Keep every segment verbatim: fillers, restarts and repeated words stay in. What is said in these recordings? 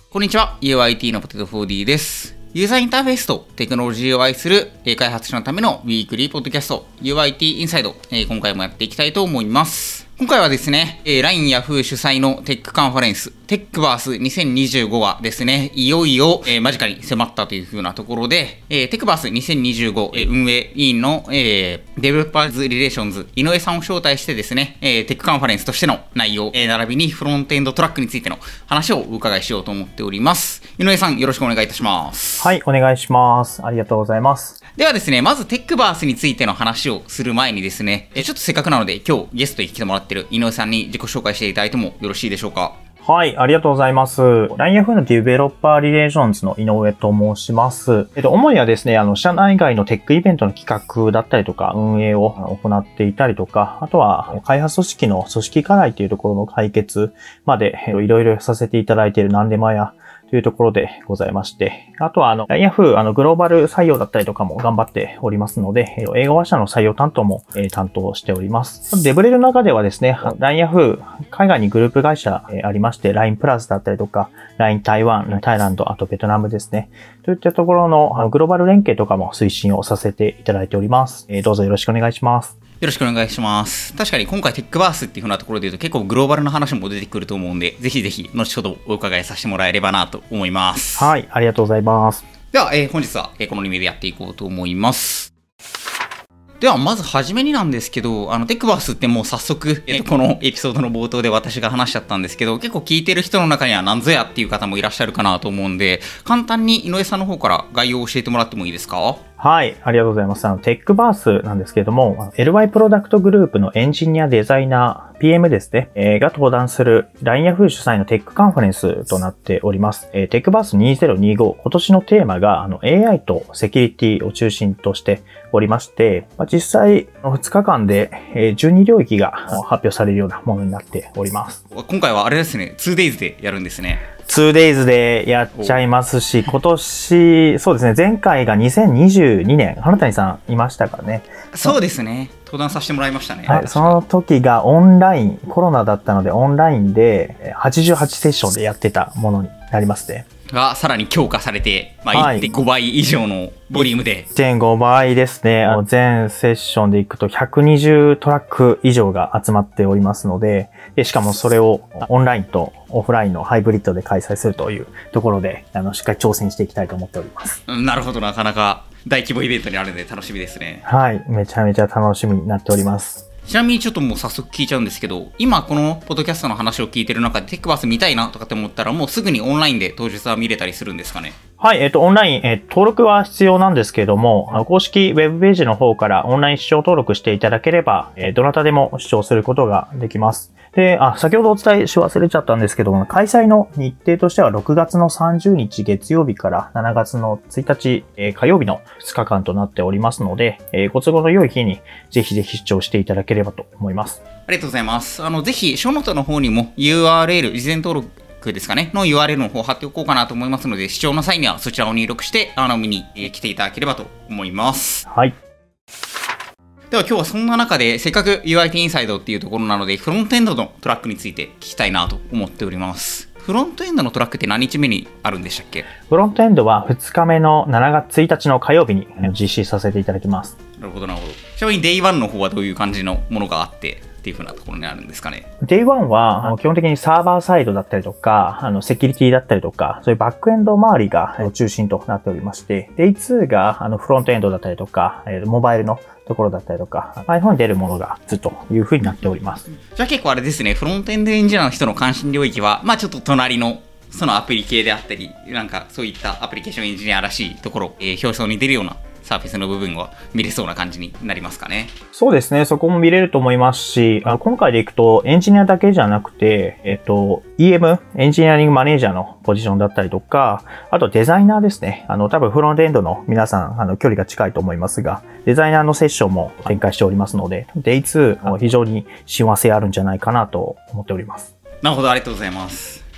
こんにちは、ユーアイティー のポテト フォーディー です。ユーザーインターフェースとテクノロジーを愛する開発者のためのウィークリーポッドキャスト ユーアイティー インサイド、今回もやっていきたいと思います。今回はですね、ライン Yahoo 主催のテックカンファレンス、テックバースにせんにじゅうごがですね、いよいよ、えー、間近に迫ったという風なところで、えー、テックバースにせんにじゅうご、えー、運営委員の、えー、デベロッパーズリレーションズ、井上さんを招待してですね、えー、テックカンファレンスとしての内容、えー、並びにフロントエンドトラックについての話をお伺いしようと思っております。井上さん、よろしくお願いいたします。 はい、お願いします。ありがとうございます。 ではですね、まずテックバースについての話をする前にですね、ちょっとせっかくなので今日ゲストに来てもらっている井上さんに自己紹介していただいてもよろしいでしょうか。 はい、ありがとうございます。ライン Yahoo のディベロッパーリレーションズの井上と申します。えっと、主にはですね、あの、社内外のテックイベントの企画だったりとか、運営を行っていたりとか、あとは、開発組織の組織課題というところの解決まで、いろいろさせていただいている何でもや、というところでございまして、あとはあの ライン Yahoo あのグローバル採用だったりとかも頑張っておりますので、英語話者の採用担当も、えー、担当しております。デブレルの中ではですね、ライン Yahoo 海外にグループ会社、えー、ありまして、ライン プラスだったりとか、ライン 台湾、タイランド、あとベトナムですね。といったところのあのグローバル連携とかも推進をさせていただいております。えー、どうぞよろしくお願いします。 よろしくお願いします。確かに今回テックバースっていう風なところで言うと結構グローバルな話も出てくると思うんで、ぜひぜひ後ほどお伺いさせてもらえればなと思います。 はい、ありがとうございます。 では、えー、本日は、えー、このに名でやっていこうと思います。ではまずはじめになんですけど、あのテックバースってもう早速、えっと、このエピソードの冒頭で私が話しちゃったんですけど、結構聞いてる人の中には何ぞやっていう方もいらっしゃるかなと思うんで、簡単に井上さんの方から概要を教えてもらってもいいですか？ はい、ありがとうございます。あの、テックバースなんですけれども、エルワイ プロダクトグループのエンジニアデザイナー、ピーエム ですね、えー、が登壇する ライン Yahoo 主催のテックカンファレンスとなっております。えー、テックバースにせんにじゅうご、今年のテーマがあの エーアイ とセキュリティを中心としておりまして、まあ、実際ふつかかんでじゅうに領域が発表されるようなものになっております。 今回はあれですね、ツーデイズでやるんですね。 ツーデイズでやっちゃいますし、今年、そうですね、前回がにせんにじゅうにねん、花谷さんいましたかね。 そうですね、登壇させてもらいましたね。 はい、その時がオンライン、コロナだったのでオンラインではちじゅうはちセッションでやってたものになりますね。 がさらに強化されて、まあ、いってんごばい以上のボリュームで、はい、 いってんごばいですね。あの全セッションでいくとひゃくにじゅうトラック以上が集まっておりますので、でしかもそれをオンラインとオフラインのハイブリッドで開催するというところで、あのしっかり挑戦していきたいと思っております。 なるほど、なかなか大規模イベントになるので楽しみですね。 はい、めちゃめちゃ楽しみになっております。 ちなみにちょっともう早速聞いちゃうんですけど、今このポッドキャストの話を聞いてる中でテックバース見たいなとかって思ったらもうすぐにオンラインで当日は見れたりするんですかね？ はい、えっと、オンライン、えー、登録は必要なんですけれども、公式ウェブページの方からオンライン視聴登録していただければ、えー、どなたでも視聴することができます。で、あ、先ほどお伝えし忘れちゃったんですけども、開催の日程としてはろくがつのさんじゅうにち月曜日からしちがつのついたち、えー、火曜日のふつかかんとなっておりますので、えー、ご都合の良い日にぜひぜひ視聴していただければと思います。 ありがとうございます。あの、ぜひ、ショーノートの方にも ユーアールエル、事前登録ですかね、の ユーアールエル の方を貼っておこうかなと思いますので、視聴の際にはそちらを入力して、あの、見に来ていただければと思います。 はい。 では今日はそんな中で、せっかく ユーアイティー インサイドっていうところなので、フロントエンドのトラックについて聞きたいなと思っております。フロントエンドのトラックって何日目にあるんでしたっけ？ フロントエンドはふつかめのしちがつついたちの火曜日に実施させていただきます。 なるほど、なるほど。ちなみに デイワン の方はどういう感じのものがあってっていう風なところにあるんですかね？ デイワン は基本的にサーバーサイドだったりとか、あのセキュリティだったりとか、そういうバックエンド周りが中心となっておりまして、デイツー があのフロントエンドだったりとか、モバイルのところだったりとか、iPhone に出るものがずっという風になっております。 じゃあ結構あれですね、フロントエンドエンジニアの人の関心領域は、まあちょっと隣のそのアプリ系であったり、なんかそういったアプリケーションエンジニアらしいところ、えー、表層に出るようなサーフェスの部分は見れそうな感じになりますかね？ そうですね。そこも見れると思いますし、あの今回でいくとエンジニアだけじゃなくて、えっと、イーエム、エンジニアリングマネージャーのポジションだったりとか、あとデザイナーですね。あの、多分フロントエンドの皆さん、あの、距離が近いと思いますが、デザイナーのセッションも展開しておりますので、デイツー、非常に親和性あるんじゃないかなと思っております。 なるほど、ありがとうございます。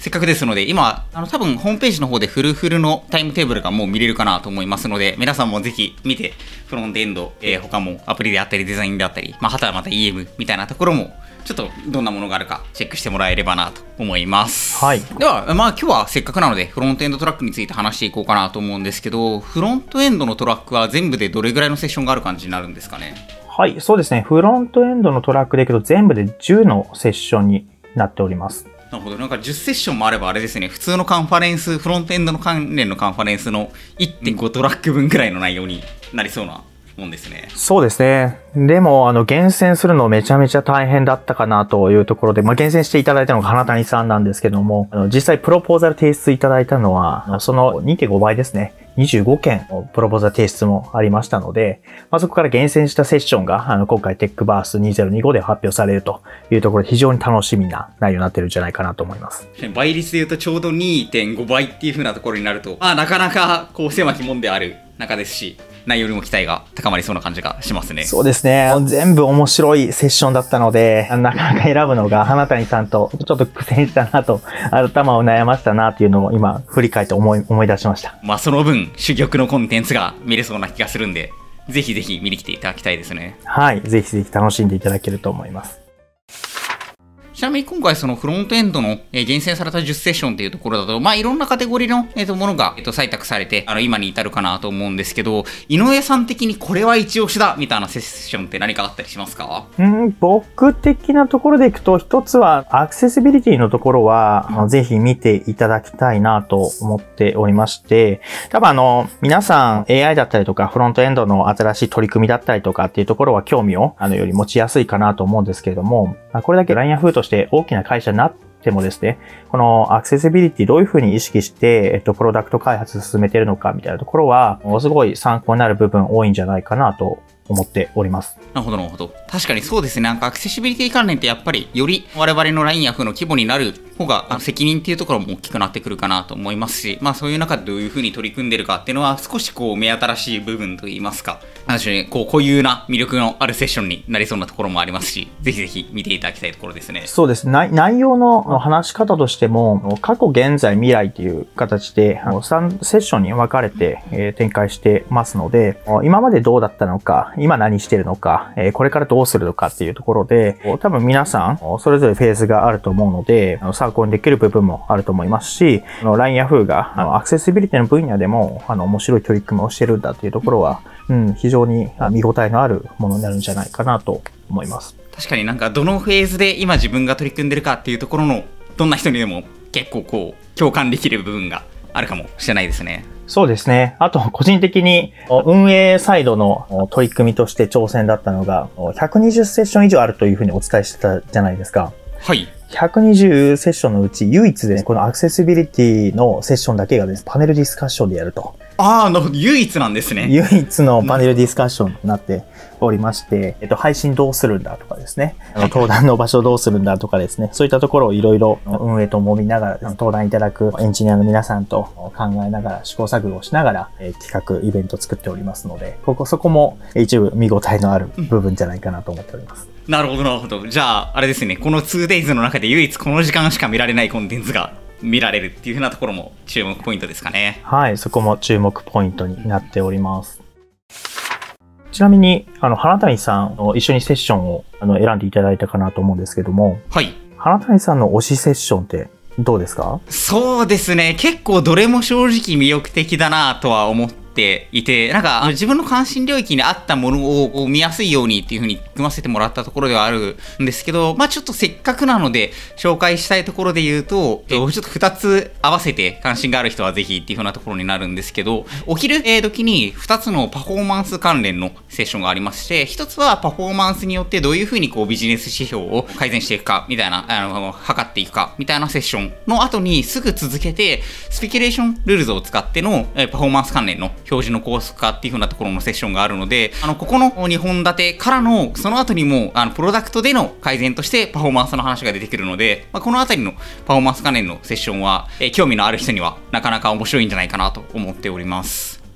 せっかくですので、今、あの多分ホームページの方でフルフルのタイムテーブルがもう見れるかなと思いますので、皆さんもぜひ見て、フロントエンド、えー、他もアプリであったりデザインであったり、まあ、はたはまた イーエム みたいなところも、ちょっとどんなものがあるかチェックしてもらえればなと思います。 はい。 では、まあ今日はせっかくなので、フロントエンドトラックについて話していこうかなと思うんですけど、フロントエンドのトラックは全部でどれぐらいのセッションがある感じになるんですかね？ はい、そうですね。フロントエンドのトラックでいくと全部でじゅうのセッションになっております。 なるほど。なんかじゅうセッションもあればあれですね、普通のカンファレンス、フロントエンドの関連のカンファレンスの いってんご トラック分くらいの内容になりそうなもんですね。 そうですね。でも、あの、厳選するのめちゃめちゃ大変だったかなというところで、まあ、厳選していただいたのが花谷さんなんですけども、あの実際プロポーザル提出いただいたのは、その にてんご 倍ですね。にじゅうごけんプロポーザル提出もありましたので、まあ、そこから厳選したセッションが、あの、今回テックバースにせんにじゅうごで発表されるというところで非常に楽しみな内容になってるんじゃないかなと思います。 倍率で言うとちょうど にてんご 倍っていう風なところになると、まあ、なかなかこう狭き門である中ですし、内容にも期待が高まりそうな感じがしますね。 そうですね。全部面白いセッションだったので、なかなか選ぶのが花谷さんとちょっと苦戦したなと、頭を悩ましたなっていうのを今振り返って思い、思い出しました。 まあその分、珠玉のコンテンツが見れそうな気がするんで、ぜひぜひ見に来ていただきたいですね。 はい。ぜひぜひ楽しんでいただけると思います。 ちなみに今回そのフロントエンドの、えー、厳選されたじゅうセッションっていうところだと、まあいろんなカテゴリーの、えー、とものが、えー、と採択されて、あの今に至るかなと思うんですけど、井上さん的にこれは一押しだみたいなセッションって何かあったりしますか？ うん、僕的なところでいくと、一つはアクセシビリティのところは、うん、ぜひ見ていただきたいなと思っておりまして、多分あの、皆さん エーアイ だったりとか、フロントエンドの新しい取り組みだったりとかっていうところは興味を、あの、より持ちやすいかなと思うんですけれども、これだけ ライン ヤフーとして大きな会社になってもですね、このアクセシビリティどういうふうに意識して、えっと、プロダクト開発進めているのかみたいなところは、ものすごい参考になる部分多いんじゃないかなと思っております。 なるほどなるほど。確かにそうですね。なんかアクセシビリティ関連ってやっぱりより我々の ライン ヤフーの規模になる方があの責任っていうところも大きくなってくるかなと思いますし、まあそういう中でどういうふうに取り組んでるかっていうのは少しこう目新しい部分といいますか、確かにこう固有な魅力のあるセッションになりそうなところもありますし、ぜひぜひ見ていただきたいところですね。 そうですね。内容の話し方としても、過去、現在、未来という形でさんセッションに分かれて展開してますので、今までどうだったのか、今何してるのか、これからどうするのかっていうところで、多分皆さんそれぞれフェーズがあると思うので、参考にできる部分もあると思いますし、ライン ヤフーがアクセシビリティの分野でも面白い取り組みをしてるんだっていうところは、うん、非常に見応えのあるものになるんじゃないかなと思います。 確かになんかどのフェーズで今自分が取り組んでるかっていうところのどんな人にでも結構こう共感できる部分があるかもしれないですね。 そうですね。あと個人的に運営サイドの取り組みとして挑戦だったのがひゃくにじゅうセッション以上あるというふうにお伝えしてたじゃないですか。 はい。 ひゃくにじゅうセッションのうち唯一で、ね、このアクセシビリティのセッションだけがですね、パネルディスカッションでやると。 ああ、なるほど。唯一なんですね。 唯一のパネルディスカッションになっておりまして、えっと、配信どうするんだとかですね、あの登壇の場所どうするんだとかですね、そういったところをいろいろ運営と揉みながら、登壇いただくエンジニアの皆さんと考えながら、試行錯誤をしながら、えー、企画、イベント作っておりますので、ここ、そこも一部見応えのある部分じゃないかなと思っております。 うん、なるほど、なるほど。じゃあ、あれですね、この ツーデイズ の中で唯一この時間しか見られないコンテンツが見られるっていう風なところも注目ポイントですかね。 はい、そこも注目ポイントになっております。ちなみに、あの、花谷さん一緒にセッションをあの選んでいただいたかなと思うんですけども、 はい。 花谷さんの推しセッションってどうですか？ そうですね、結構どれも正直魅力的だなとは思っていて、なんか自分の関心領域に合ったものを見やすいようにっていう風に組ませてもらったところではあるんですけど、まあちょっとせっかくなので紹介したいところで言うと、ちょっとふたつ合わせて関心がある人はぜひっていう風なところになるんですけど、お昼時にふたつのパフォーマンス関連のセッションがありまして、ひとつはパフォーマンスによってどういう風にこうビジネス指標を改善していくかみたいな、あの測っていくかみたいなセッションの後にすぐ続けてスペキュレーションルールズを使ってのパフォーマンス関連の表示のコース化っていう風なところのセッションがあるので、あのここのにほん立てからのその後にもあのプロダクトでの改善としてパフォーマンスの話が出てくるので、まあ、このあたりのパフォーマンス関連のセッションは、えー、興味のある人にはなかなか面白いんじゃないかなと思っております。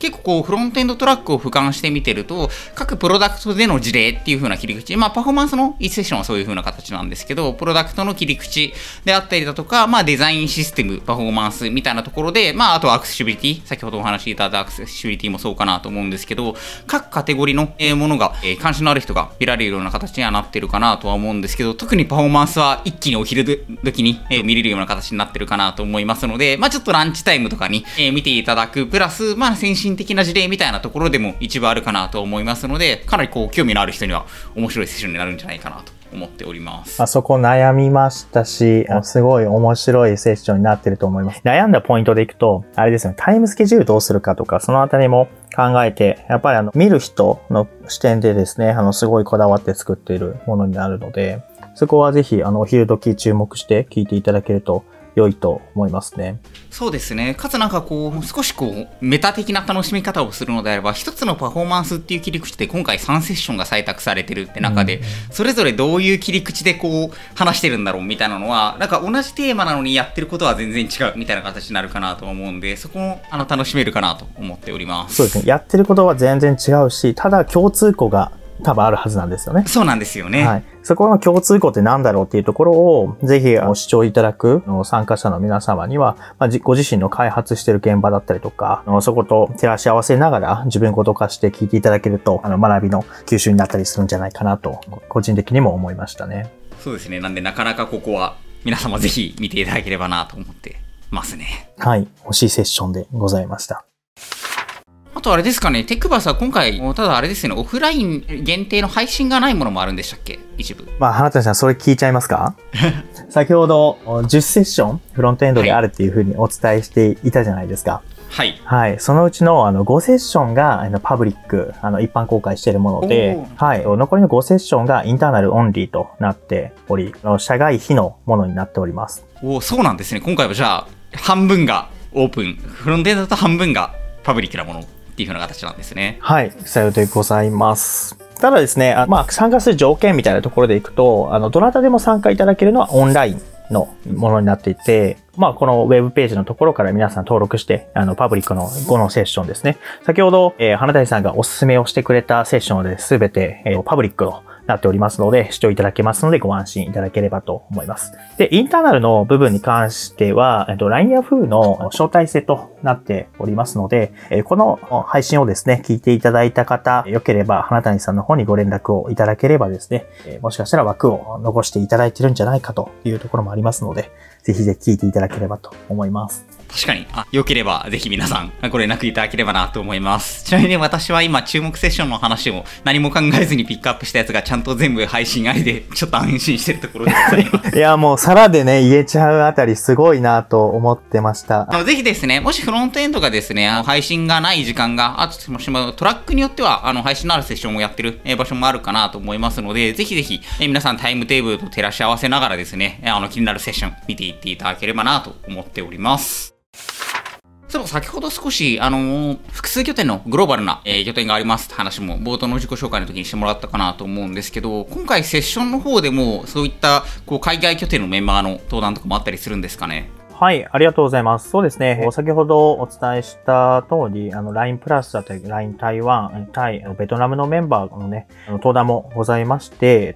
結構こうフロントエンドトラックを俯瞰してみてると、各プロダクトでの事例っていう風な切り口、まあパフォーマンスのいちセッションはそういう風な形なんですけど、プロダクトの切り口であったりだとか、まあデザインシステム、パフォーマンスみたいなところで、まああとアクセシビリティ、先ほどお話しいただいたアクセシビリティもそうかなと思うんですけど、各カテゴリーのものが、えー、関心のある人が見られるような形にはなってるかなとは思うんですけど、特にパフォーマンスは一気にお昼時に、えー、見れるような形になってるかなと思いますので、まあちょっとランチタイムとかに、えー、見ていただく、プラス、まあ先進的な事例みたいなところでも一部あるかなと思いますので、かなりこう興味のある人には面白いセッションになるんじゃないかなと思っております。 あそこ悩みましたし、すごい面白いセッションになってると思います。悩んだポイントでいくと、あれですよね、タイムスケジュールどうするかとか、そのあたりも考えて、やっぱりあの、見る人の視点でですね、あの、すごいこだわって作っているものになるので、そこはぜひ、あの、お昼時注目して聞いていただけると良いと思いますね。 そうですね。かつなんかこう、少しこう、メタ的な楽しみ方をするのであれば、一つのパフォーマンスっていう切り口で今回さんセッションが採択されてるって中で、うん、それぞれどういう切り口でこう、話してるんだろうみたいなのは、なんか同じテーマなのにやってることは全然違うみたいな形になるかなと思うんで、そこもあの楽しめるかなと思っております。 そうですね。やってることは全然違うし、ただ共通項が多分あるはずなんですよね。 そうなんですよね。 はい。そこの共通項って何だろうっていうところを、ぜひ視聴いただく参加者の皆様には、まあ、ご自身の開発している現場だったりとか、そこと照らし合わせながら自分ごと化して聞いていただけると、あの学びの吸収になったりするんじゃないかなと、個人的にも思いましたね。 そうですね。なんでなかなかここは皆様ぜひ見ていただければなと思ってますね。 はい。惜しいセッションでございました。 あとあれですかね、テックバースは今回、ただあれですよね、オフライン限定の配信がないものもあるんでしたっけ、一部。 まあ、花谷さん、それ聞いちゃいますか先ほど、じゅうセッション、フロントエンドであるっていうふうにお伝えしていたじゃないですか。 はい。 はい。そのうちの、あの、ごセッションが、あの、パブリック、あの、一般公開しているもので、はい。残りのごセッションがインターナルオンリーとなっており、社外非のものになっております。 お、そうなんですね。今回はじゃあ、半分がオープン、フロントエンドだと半分がパブリックなもの。っていう風な形なんですね。 はい、さようでございます。ただですね、あまあ、参加する条件みたいなところでいくと、あの、どなたでも参加いただけるのはオンラインのものになっていて、まあ、このウェブページのところから皆さん登録して、あの、パブリックのごのセッションですね。先ほど、えー、花谷さんがおすすめをしてくれたセッションで全て、えー、パブリックのなっておりますので、視聴いただけますのでご安心いただければと思います。で、インターナルの部分に関しては、えっと、ライン Yahoo の招待制となっておりますので、えー、この配信をですね、聞いていただいた方、よければ、花谷さんの方にご連絡をいただければですね、えー、もしかしたら枠を残していただいてるんじゃないかというところもありますので、ぜひぜひ聞いていただければと思います。 確かに。あ、良ければぜひ皆さんご連絡いただければなと思います。ちなみに私は今注目セッションの話を何も考えずにピックアップしたやつがちゃんと全部配信ありでちょっと安心してるところでございます。 いやもう皿でね言えちゃうあたりすごいなと思ってました。 あのぜひですね、もしフロントエンドがですね、あの配信がない時間があともしもトラックによってはあの配信のあるセッションをやってる場所もあるかなと思いますので、ぜひぜひ皆さんタイムテーブルと照らし合わせながらですね、あの気になるセッション見ていっていただければなと思っております。そういえば先ほど少し、あのー、複数拠点のグローバルな、えー、拠点がありますって話も冒頭の自己紹介の時にしてもらったかなと思うんですけど、今回セッションの方でもそういったこう海外拠点のメンバーの登壇とかもあったりするんですかね。 はい、ありがとうございます。そうですね。先ほどお伝えした通り、あの、ライン プラスだったり、ライン 台湾、タイ、ベトナムのメンバーのね、登壇もございまして、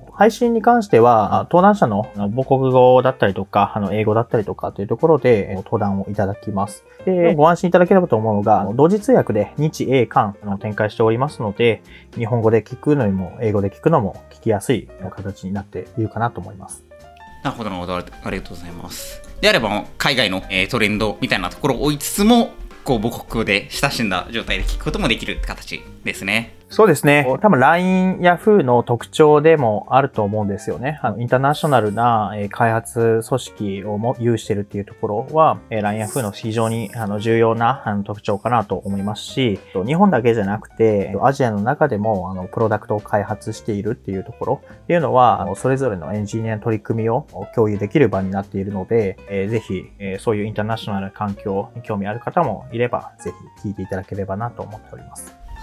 配信に関しては、登壇者の母国語だったりとか、あの、英語だったりとかというところで登壇をいただきます。で、ご安心いただければと思うのが、同時通訳で日英韓展開しておりますので、日本語で聞くのにも、英語で聞くのも聞きやすい形になっているかなと思います。 なるほど、なるほど。ありがとうございます。であれば、海外の、えー、トレンドみたいなところを追いつつも、こう母国語で親しんだ状態で聞くこともできるって形ですね。 そうですね。多分 ライン Yahoo の特徴でもあると思うんですよね。あの、インターナショナルな、えー、開発組織をも有しているっていうところは、えー、ライン Yahoo の非常にあの重要なあの特徴かなと思いますし、日本だけじゃなくて、アジアの中でもあのプロダクトを開発しているっていうところっていうのは、あのそれぞれのエンジニアの取り組みを共有できる場になっているので、えー、ぜひ、えー、そういうインターナショナルな環境に興味ある方もいれば、ぜひ聞いていただければなと思っております。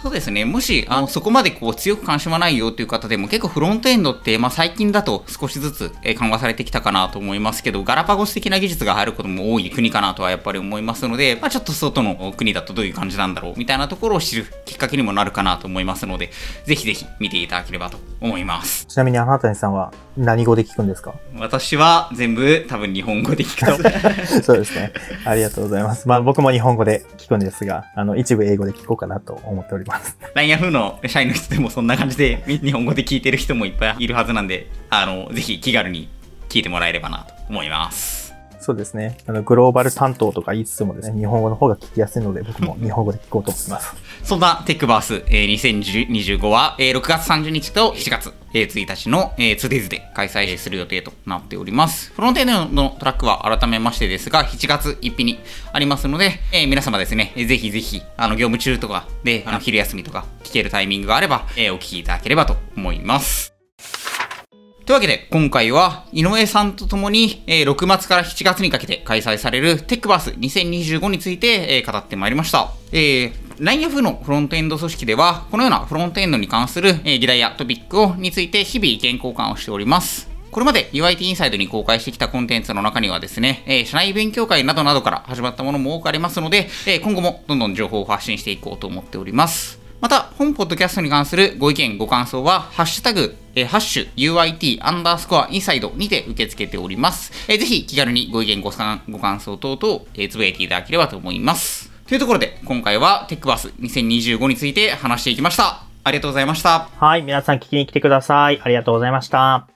そうですね。もし、あの、そこまでこう強く関心はないよっていう方でも結構フロントエンドって、まあ最近だと少しずつ緩和されてきたかなと思いますけど、ガラパゴス的な技術が入ることも多い国かなとはやっぱり思いますので、まあちょっと外の国だとどういう感じなんだろうみたいなところを知るきっかけにもなるかなと思いますので、ぜひぜひ見ていただければと思います。 ちなみに花谷さんは何語で聞くんですか？ 私は全部多分日本語で聞くと。 そうですね。ありがとうございます。まあ僕も日本語で聞くんですが、あの、一部英語で聞こうかなと思っております。 ライン ヤフーの社員の人でもそんな感じで日本語で聞いてる人もいっぱいいるはずなんで、あの、ぜひ気軽に聞いてもらえればなと思います。 そうですね。あの、グローバル担当とか言いつつもですね、日本語の方が聞きやすいので、僕も日本語で聞こうと思います。 そんなテックバース、えー、にせんにじゅうごは、えー、ろくがつさんじゅうにちとしちがつ、えー、ついたちの、えー、ツーデイズで開催する予定となっております。フロントエンドのトラックは改めましてですが、しちがつついたちにありますので、えー、皆様ですね、ぜひぜひ、あの、業務中とかで、あの昼休みとか聞けるタイミングがあれば、えー、お聞きいただければと思います。というわけで、今回は井上さんと共に、えー、ろくがつからしちがつにかけて開催されるテックバースにせんにじゅうごについて、えー、語ってまいりました。えー、ライン ヤフーのフロントエンド組織では、このようなフロントエンドに関する、えー、議題やトピックをについて日々意見交換をしております。これまで ユーアイティー インサイドに公開してきたコンテンツの中にはですね、えー、社内勉強会などなどから始まったものも多くありますので、えー、今後もどんどん情報を発信していこうと思っております。また、本ポッドキャストに関するご意見、ご感想は、ハッシュタグ、えー、ハッシュ ユーアイティー アンダースコアインサイドにて受け付けております。えー、ぜひ気軽にご意見、ご感想等々、えー、つぶやいていただければと思います。というところで、今回はテックバースにせんにじゅうごについて話していきました。ありがとうございました。 はい、皆さん聞きに来てください。ありがとうございました。